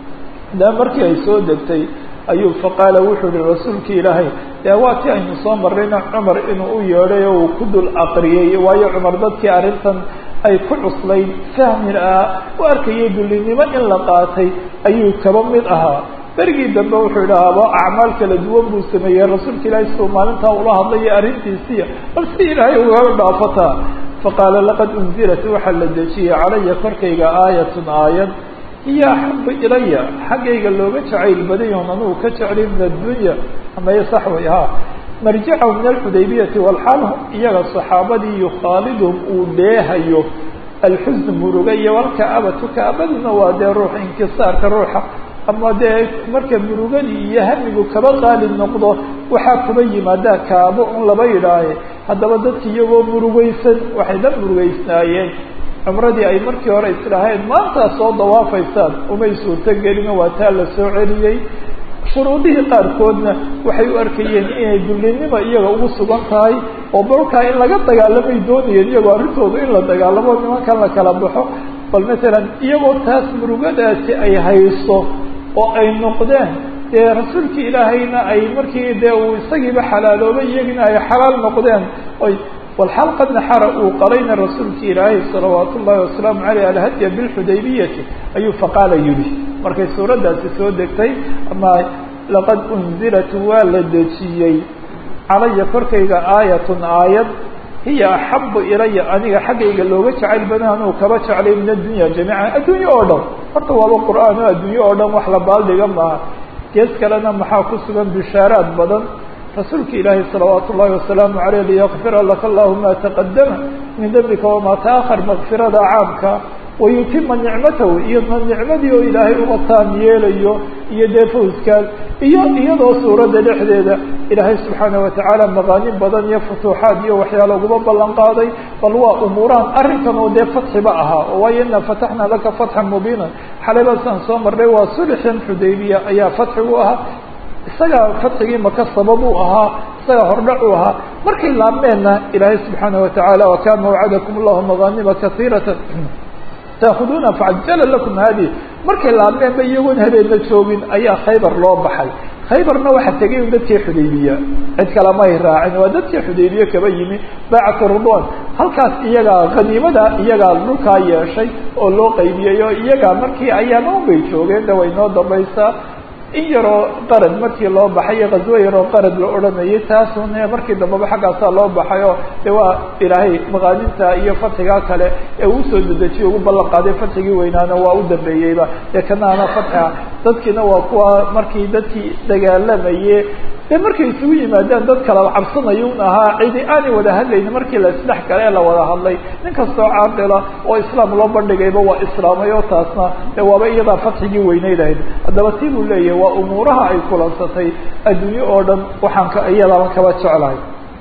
da markii ay soo degtay ayuu faqaala wuxuu yihi rasuulkii ilaahay dee waa ti aynu soo marrayna cumar inuu u yeedhay oo uu ku dul aqriyey waayo cumar dadkii arrintan ay ku cuslayd fahmin ah u arkayay dullinimo in la qaatay ayuu kaba mid ahaa berigii dambe wuxuu idhahaaba acmaal kala duwan buu sameeyey rasuulka ilaahay siduu maalintaa ula hadlaya arrintiisiya bal si ilaahay ugaga dhaafataa faqaala laqad unzilat waxaa la dejiyey calaya korkayga aayatun aayad iyo axabu ilaya xaggayga looga jacayl badayoon anugu ka jeclay min addunya amaye sax way ha marjicahu min alxudaybiyati walxaal iyaga saxaabadii yukhaalidhum uu dheehayo alxusn muruga iyo walkaabatu kaabaduna waa dee ruuxa inkisaarka ruuxa ama dee marka murugadii iyo hamigu kaba qaali noqdo waxaa kuba yimaadaa kaabo un laba yidhaahe haddaba dadki iyagoo murugaysan waxay la murugaysnaayeen cumradii ay markii hore islahayn maantaa soo dawaafaysaan umay suurto gelino waa taa la soo celiyey shuruudihii qaarkoodna waxay u arkayeen inay dullinimo iyaga ugu sugan tahay oo balkaa in laga dagaalamay doonayeen iyagoo arrintooda in la dagaalamo nimankan la kala baxo bal masalan iyagoo taas murugadaasi ay hayso oo ay noqdeen dee rasuulkii ilaahayna ay markii dee uu isagiiba xalaaloobay iyagina ay xalaal noqdeen oy walxaal qad naxara uu qalayna rasuulkii ilaahay salawaatu ullahi wasalaamu caleyh alhadya bilxudaybiyati ayuu faqaala yidhi markay suuraddaasi soo degtay ama laqad unzilat waa la dejiyey calaya korkayga aayatun aayad hiya axabu ilaya aniga xaggayga looga jacayl badan anuu kaba jeclay min addunya jamiican adduunye oo dhan horta waaba qur'aan o adduunye oo dhan wax la baaldhiga maaha gees kalena maxaa ku sugan bishaaraad badan rasuulka ilaahi salawaatu ullahi wasalaamu caleyh liyakfira laka allahu ma taqadama min dembika wamaa taahar makfirada caamka wayutima nicmatahu iyo nicmadii oo ilaahay uga taam yeelayo iyo dee fawskaas iyo iyadoo suuradda dhexdeeda ilaahay subxaana watacaala maqaanin badan iyo futuuxaad iyo waxyaala uguba ballan qaaday bal waa umuuraan arrinkan oo dee fatxiba ahaa oo waayo ina fataxna laka fatxan mubiinan xalay basaan soo marnay waa sulxan xudaybiya ayaa fatxigu ahaa isagaa fatxigii maka sabab u ahaa isagaa hordhac u ahaa markay laabmeenna ilaahay subxaana watacaala wakana wacadakum allahu maqaanima kaiiratan taakuduuna facajala lakum haadihi markay laabmeenba iyagoon habeenna joogin ayaa khaybar loo baxay khaybarna waxaa tegay un dadkii xudaybiya cid kale may raacin waa dadkii xudaybiye kaba yimi baacatu ridwan halkaas iyagaa khaniimada iyagaa dhulkaa yeeshay oo loo qaybiyey oo iyagaa markii ayaama un bay joogeen de way noo dambaysaa in yaroo qarad markii loo baxay iyo qaswo yaroo qarad la odhanayay taasun markii dambeba xaggaasaa loo baxay oo de waa ilaahay maqaaninta iyo fatxigaa kale ee uu soo dedejiyo ugu ballan qaaday fatxigii weynaana waa u dambeeyeyba dee kanaana fatxa dadkiina waa kuwa markii dadkii dagaalamaye de markay isugu yimaadaan dad kala cabsanayo un ahaa cidi aanay wada hadlayni markii la isdhex gala ee la wada hadlay nin kastoo caaqila oo islaam loo bandhigayba waa islaamay oo taasna de waaba iyadaa fatxigii weyneydahayd haddaba tii buu leeyahay waa umuuraha ay kulansatay adduunye oo dhan waxaan ka iyadaaban kaba jeclahay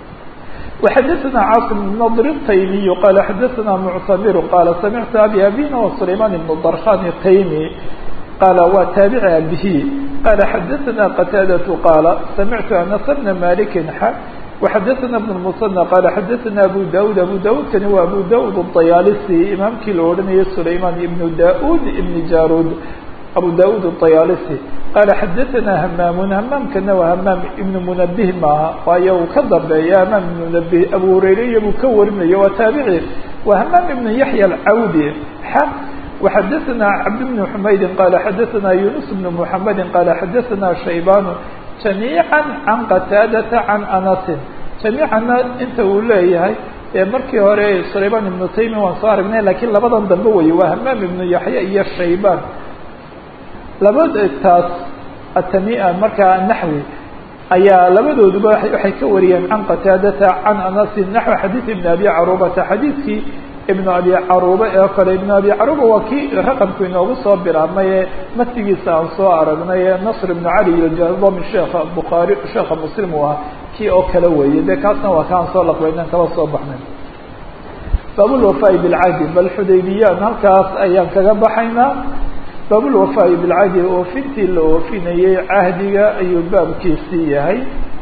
وxadثna cاaصم بن نضr التaymiي qال xadثna معتmr qال samعtu abi abina وسlayman بن drkhan التaymi qال waa taaبعi abhi qال xadثna qتاadة qاaل samعtu أنس بna mالك وxadثna بن المثنى qال xadثna أbو dاud أbو dاud kani waa أbو dاud الطyaalسي imaamkii la odhanayay سlayman iبن dاud iبن jarud أbو dاud الطyaalسي qال xadثna hmاm hmاmkana waa hmاm iبن منبه maaha waayo uu ka dambeeya hmاm iبن منبه abu hurayreya buu ka warinayo waa taaبعي waa hmاm iبن yaحyى الcawdi وxadثna cabd بن حmaydi qال xadثna يuنس بن محمد qال xadثna شhaybاn جamيعا عن qتاadة عن أنس جamيicana inta uu leeyahay ee markii hore سlayman iبن taymi waan soo aragnay lakiin labadan dambe wey waa hmاm iبن yaحya iyo shaybاn labada taas atami'a markaa naxwi ayaa labadooduba waxay ka wariyeen can qataadata can anasi naxwi xadiid ibn abi carubata xadiidkii ibn abi caruba ee kale ibn abi caruba waa kii raqamku inoogu soo bilaabmay ee matigiisa aan soo aragnay ee nasr ibn cali aljadami sheekha bukhaari sheekha muslim u ahaa kii oo kale weeye dee kaasna waa kaan soo laqbaynan kala soo baxnay baabulwafaa'i bilcahdi bal xudaybiyaan halkaas ayaan kaga baxaynaa baabulwafaa'i bilcahdi oofintii la oofinayay cahdiga ayuu baabkiisii yahay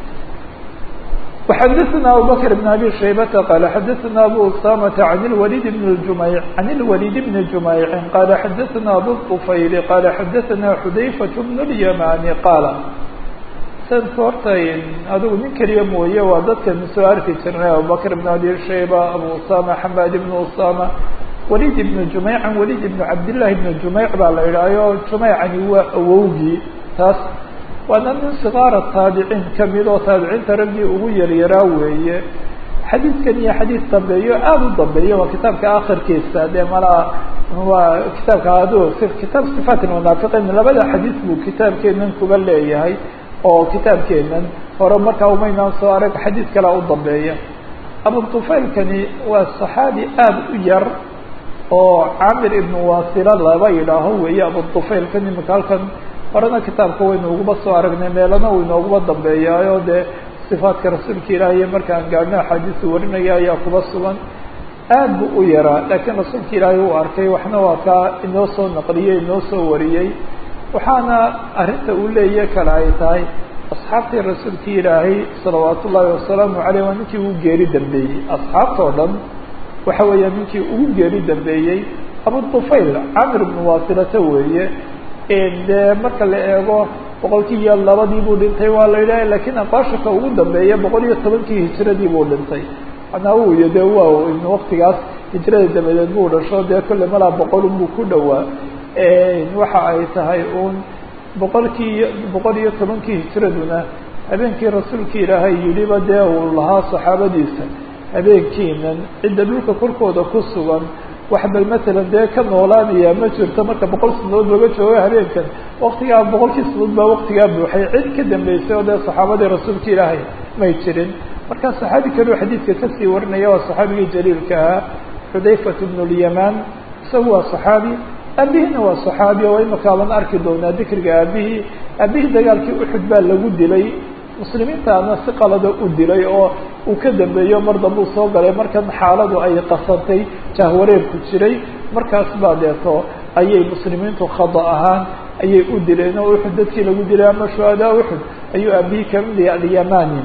وxadثna abubكر بن abي شhaybة qال xadثna abو usamة عن الوليد بن الجميع عن الوليد بن جميع qال xadثna abو الطفyل qال xadثna xudayفة بن اليماني qاaل sanka horta adigu nin keliya mooye waa dadkan soo arki jirnay abubكر بن abي شhaybة abو usamة xmad بن usamة وليد بن جميع وليد بن cabdاللahi بن جميع baa la idhaayo جميعani waa awowgii taas waana nin sikaara taabiciin kamid oo taabiciinta raggii ugu yaryaraa weeye xadiidkan iyo xadiid dambeeyo aada u dambeeyo waa kitaabka akhirkiisa dee malaa waa kitaabka ado kitaab sifaat munaafiqiin labada xadiid buu kitaabkeenan kuba leeyahay oo kitaabkeenan hore markaa umaynaan soo arag xadiid kalea u dambeeya abutufaylkani waa saxaabi aada u yar oo camir ibnu wasila laba yidhaaho weeye abutufaylkan imika halkan horena kitaabka waynu uguba soo aragnay meelana uu inooguba dambeeyaayo dee sifaadka rasuulka ilaahiy markaan gaadhno axaadiisu warinaya ayaa kuba sugan aad buu u yaraa laakiin rasuulka ilaahay uu arkay waxna waa kaa inoo soo naqliyey inoo soo wariyey waxaana arrinta uu leeya kale ay tahay asxaabtii rasuulka ilaahay salawaat ullaahi wasalaamu caleyh waa ninkii ugu geeri dambeeyey asxaabta o dhan waxa weeya ninkii ugu geeri dambeeyey abutufayl camir ibnu wasilata weeye dee marka la eego boqolkii iyo labadii buu dhintay waa la yidhaha lakiin aqaashaka ugu dambeeya boqol iyo tobankii hijiradii buu dhintay manaa uu iyo dee waa waktigaas hijrada dabadeed buu dhasho dee kolle malaa boqol unbuu ku dhowaa waxa ay tahay un boqolkii boqol iyo tobankii hijiraduna habeenkii rasuulka ilaahay yidhiba dee uu lahaa saxaabadiisa habeenkiinan cidda dhulka korkooda ku sugan wax bal matalan dee ka noolaanaya ma jirto marka boqol sanadood looga joogo habeenkan waktigaa boqolkii sanadood baa waktigaa buuxay cid ka dambeysay oo dee saxaabadii rasuulka ilaahay may jirin markaa saxaabi kaleo xadiidka kasii warinaya waa saxaabigii jaliilka ahaa xudayfat bnu lyamaan isagu waa saxaabi aabihina waa saxaabi oo imikaaban arki doonaa dikriga aabihii aabihii dagaalkii uxud baa lagu dilay muslimiintaana si qalada u dilay oo uu ka dambeeyo mar dambuu soo galay markan xaaladu ay qasantay jahwareerku jiray markaas baa deeto ayay muslimiintu khada ahaan ayay u dileen oo uxud dadkii lagu dilay ama shuhadaa uxud ayuu aabihii kamid yahay alyamani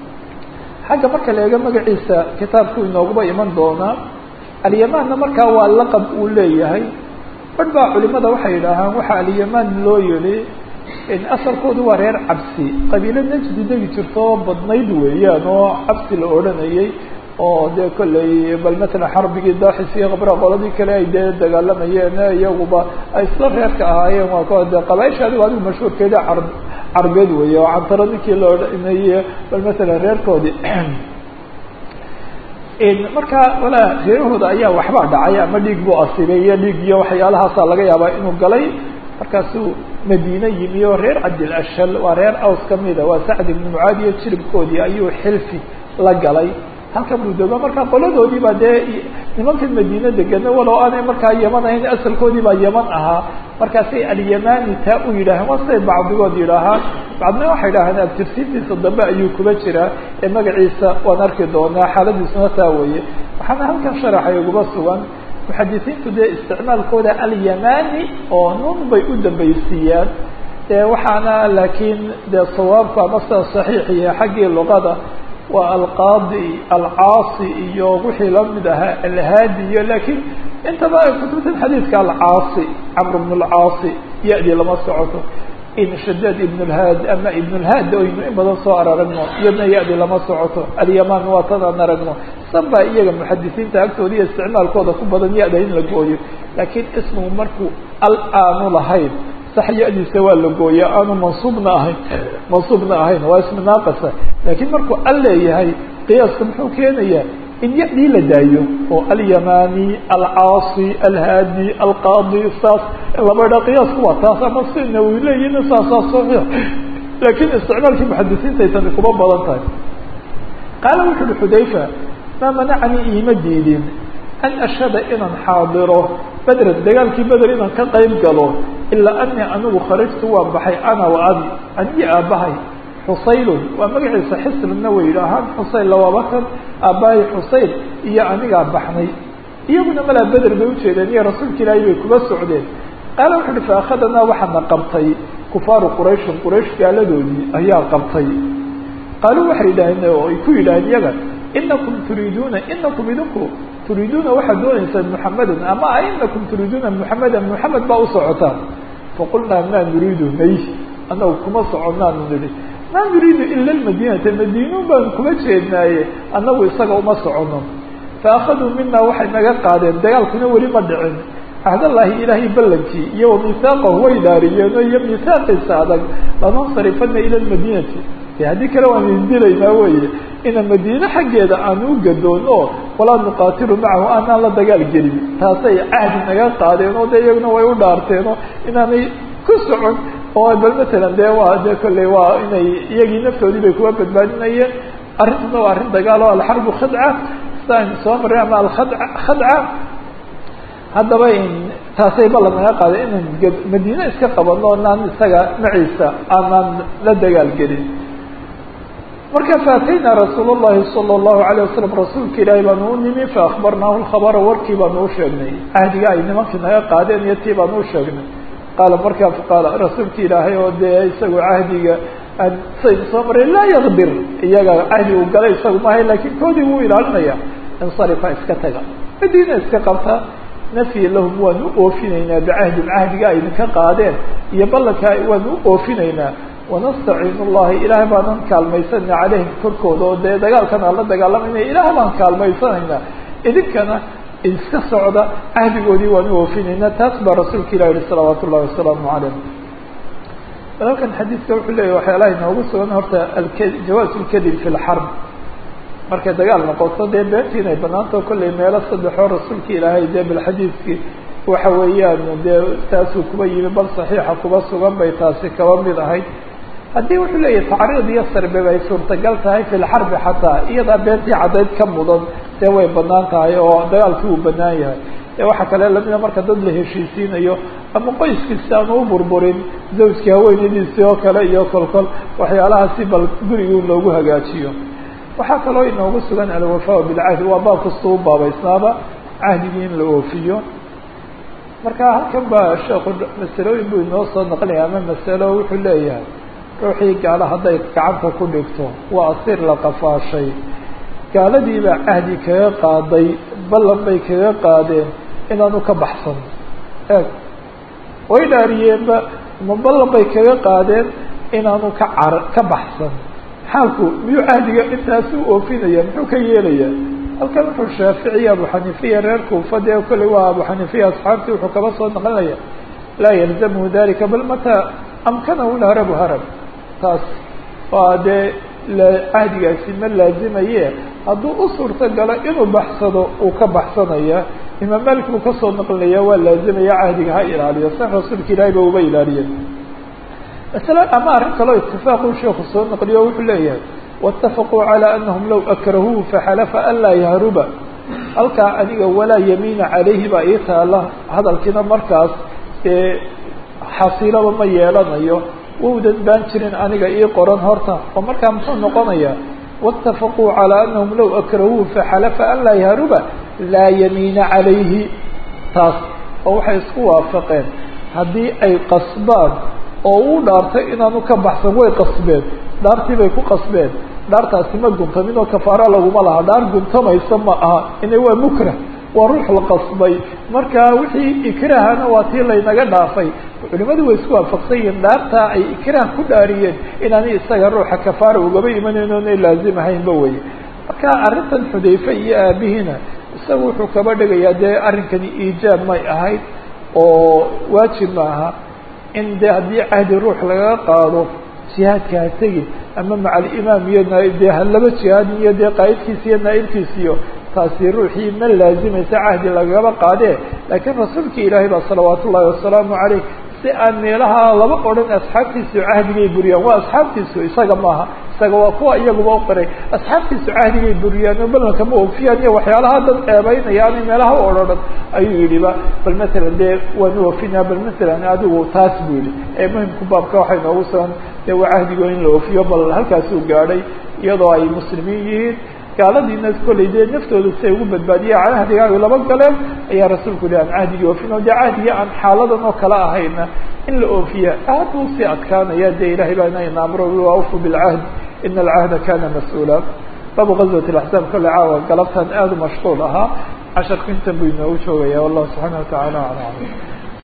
xagga marka la eego magaciisa kitaabku inooguba iman doonaa alyamanna markaa waa laqab uu leeyahay badh baa culimada waxay yidhaahaan waxaa alyaman loo yidhi asalkoodu waa reer cabsi qabiilo najdi degi jirto oo badnayd weeyaan oo cabsi la odhanayay oo dee kolley bal matalan xarbigii daaxis iyo qabra qoladii kale ay dee dagaalamayeen iyaguba ay isla reerka ahaayeen waa ka de qabaaisha adigu adigu mashhuurkeeda car carbeed weeye oo cantaro ninkii la odhanayay bal matalan reerkoodii marka walaa reerahooda ayaa waxbaa dhacay ama dhiig buu asibay iyo dhiig iyo waxyaalahaasa laga yaabaa inuu galay markaasuu madiine yimi oo reer cabdilashal waa reer aws kamida waa sacd ibnu mucaadiya jiribkoodii ayuu xilfi la galay halkan buu dego markaa qoladoodii baa dee nimankan madiine degana walow aanay markaa yaman ahayn asalkoodii baa yaman ahaa markaasay alyamani taa u yidhaahaan waa siday bacdigood yidhaahaan bacdina waxay idhaaheen abtirsiintiisa dambe ayuu kuba jiraa ee magaciisa waan arki doonaa xaaladiisuna taa weeye waxaana halkan sharaxay uguba sugan muxadisiintu dee isticmaalkooda alyamani oo nun bay u dambaysiiyaan dee waxaana laakiin dee sawaabku ama sida saxiixiya xaggii luqada waa alqaadi alcaasi iyo wixii lamid ahaa alhaadi iyo laakiin intaba ay kutubtan xadiidka alcaasi camr bn alcaasi ya-dii lama socoto in shadaad ibn lhaadi ama ibn lhaad oynu in badan soo araragno iyadna ya-dii lama socoto alyamaan waa tadaan aragno sanbaa iyaga muxadisiinta agtooda iyo isticmaalkooda ku badan ya-da in la gooyo laakiin ismigu markuu al aanu lahayn sax ya-diisa waa la gooya aanu mansuubna ahayn mansuubna ahayn waa ismi naaqisa laakiin markuu al leeyahay qiyaaska muxuu keenayaa in ya-dii la daayo oo alyamani alcaasi alhaadi alqaadi saas laba dha qiyaasku waa taas ama sina wy leeyihin saasaa saxiix laakiin isticmaalkii muxadisiinta ay tani kuma badan tahay qaala wuxu uhi xudayfa maa manacanii iima diidin an ashhada inaan xaadiro bedran dagaalkii beder inaan ka qayb galo ilaa anii anigu kharajtu waan baxay ana wa abi anigi aabbahay xusaylun waa magaciisa xisrina way yidhaahaan xusayl labaabatan aabbahay xusayl iyo anigaa baxnay iyaguna malaa beder bay ujeedeen iyo rasuulka ilaahay bay kuma socdeen qaala wuxu uhi fa akhadanaa waxaana qabtay kufaaru qurayshin quraysh gaaladoodii ayaa qabtay qaaluu waxay yidhaaheen oo ay ku yidhaaheen iyaga inakum turiiduuna inakum idinku turiiduuna waxaad doonaysaan muxamedan ama inakum turiiduuna muxamedan muxamed baa u socotaan faqulnaa maa nuriidu may anagu kuma soconaanu nihi maa nuriidu ila lmadiinata madiinuun baan kuma jeednaaye anagu isaga uma socono fa akhaduu minaa waxay naga qaadeen dagaalkuna weli ma dhicin cahdallaahi ilaahay ballankii iyo wa mihaaqahu way dhaariyeen iyo mihaaqiisa adag lanansarifana ila lmadiinati de haddii kale waan isdilaynaa weye ina madiine xaggeeda aan u gadoono walaa nuqaatilu macahu aanaan la dagaal gelin taasay cahdi naga qaadeen oo de iyaguna way u dhaarteeno inaanay ku socon oo bal matalan de waa de kolley waa inay iyagii naftoodii bay kuwa badbaadinayeen arrintuna waa arrin dagaal oo alxarbu khadca saan soo maray ama alkhadca khadca haddaba taasay ballan naga qaaday inaan madiine iska qabano naan isaga maciisa aanaan la dagaal gelin marka faatayna rasuul الlahi salى الlahu عalيه wasalam rasuulka ilaahi baanu u nimi faakbarnaahu lkhabara warkii baanu u sheegnay cahdiga ay nimankii naga qaadeen iyo tii baanu u sheegnay qaala markaa faqaala rasuulka ilaahay oo dee isagu cahdiga say soo maray laa yakdir iyaga cahdi uu galay isagu maahay laakiin koodii wuu ilaalinaya insarifa iska taga madiina iska qabta nafyi lahum waanu u oofinaynaa bicahdim cahdiga ay idinka qaadeen iyo ballanka waanu u oofinaynaa wanastaciin ullahi ilaahay baanan kaalmaysanayna caleyhim korkooda oo dee dagaalkan aan la dagaalamayna ilaahay baan kaalmaysanaynaa idinkana iska socda cahdigoodii waan u oofinaynaa taas baa rasuulka ilah yihi salawaatu ullahi wasalaamu caleyh walaalkan xadiidka wuxuu leeyahy waxyaalaha inoogu sugan horta jawaazu lkadib fi lxarb markay dagaal noqoto dee beentii inay banaantao kollay meelo saddexoo rasuulka ilaahay dee bilxadiidkii waxa weeyaan dee taasuu kuba yimi bal saxiixa kuba sugan bay taasi kaba mid ahayd haddii wuxuu leeyahay tacriid iyo sarbe bay suurtagal tahay fi lxarbi xataa iyadaa beentii caddayd ka mudan dee way banaan tahay oo dagaalkii uu banaan yahay ee waxaa kale lamida marka dad la heshiisiinayo ama qoyskiisi aanu u burburin zawjkii haweenadiisii oo kale iyo kolkol waxyaalahaasi bal gurigii loogu hagaajiyo waxaa kaloo inoogu sugan alwafaa bilcahdi waa baab kastuu baabaysnaaba cahdigii in la oofiyo marka halkan baa sheekhu masalooyin buu inoo soo naqlinaya ama masalo wuxuu leeyahay ruuxii gaalo hadday gacanta ku dhigto waa asiir la qafaashay gaaladiibaa cahdi kaga qaaday ballan bay kaga qaadeen inaanu ka baxsan eeg way dhaariyeenba ma ballan bay kaga qaadeen inaanu ka car ka baxsan xaalku miyuu cahdiga intaas u oofinaya muxuu ka yeelaya halkan wuxuu shaaficiya abu xaniifiya reer kuufa dee kolley waa abu xaniifiya asxaabtii wuxuu kaba soo naqlinaya laa yalzamhu dalika bal mataa amkanahu lharabu harab taas waa dee cahdigaasi ma laazimaye hadduu u suurto galo inuu baxsado uu ka baxsanaya imaam malik buu kasoo naqlinaya waa laazimaya cahdiga ha ilaaliyo san rasuulka ilaahay ba uba ilaaliyen masale ama arrin kaloo itifaaquu sheeku soo naqliyo wuxuu leeyahay waاtafaquu calى anahum law akrahuuhu faxalafa an laa yahruba halkaa aniga walaa yamiina calayhi baa ii taala hadalkiina markaas ee xasiilaba ma yeelanayo waudan baan jirin aniga ii qoran horta oo markaa muxuu noqonayaa waاtafaquu calى anahum law akrahuuhu faxalafa an laa yahruba laa yamiina calayhi taas oo waxay isku waafaqeen haddii ay qasbaan oo uu dhaartay inaanu ka baxsan way qasbeen dhaartii bay ku qasbeen dhaartaasi ma guntamin oo kafaara laguma laha dhaar guntamaysa ma aha ina waa mukrah waa ruux la qasbay marka wixii ikrahana waa tii laynaga dhaafay culimadu way isku waafaqsan yihiin dhaartaa ay ikrah ku dhaariyeen inaanay isaga ruuxa kafaara ugaba imanayno inay laazimahaynba weye marka arrintan xudayfe iyo aabihiina isaga wuxuu kaba dhigayaa dee arrinkani iijaab may ahayd oo waajib ma aha in de haddii cahdi ruux lagaga qaado jihaadka ha tegin ama maca alimaam iyo dee halaba jihaad iyo dee qaa'idkiisa iyo naa'ibkiisa iyo taasi ruuxii ma laazimaysa cahdi lagaba qaadee laakiin rasuulka ilaahay baa salawaat ullahi wasalaamu caleyh si aan meelaha laba odhan asxaabtiisu cahdigay buriyaan waa asxaabtiisu isaga maaha isaga waa kuwa iyaguba u qiray asxaabtiisu cahdigay buriyaan oo ballanka ma oofiyaan iyo waxyaalaha dad eebeynaya aanay meelaha u odhan ayuu yidhiba bal matalan dee waanu oofinaa bal matalan adigu taas buu yihi ee muhimku baabka waxay noogu sugan dee waa cahdigo in la oofiyo bal halkaasuu gaadhay iyadoo ay muslimiin yihiin gaaladiina kollay dee naftooda si ay ugu badbaadiya cahdigaagu laba galeen ayaa rasuulku yihi aan cahdigii oofin oo dee cahdigii aan xaaladan oo kale ahayna in la oofiya aad u sii adkaanaya dee ilahay baa inayna amro awfu bilcahd ina alcahda kana mas-uula baabu gazwat alaxzaab kolle caawa galabtan aada u mashquul ahaa casharku intan buu inoogu joogaya wallahu subxaana watacaala ala alam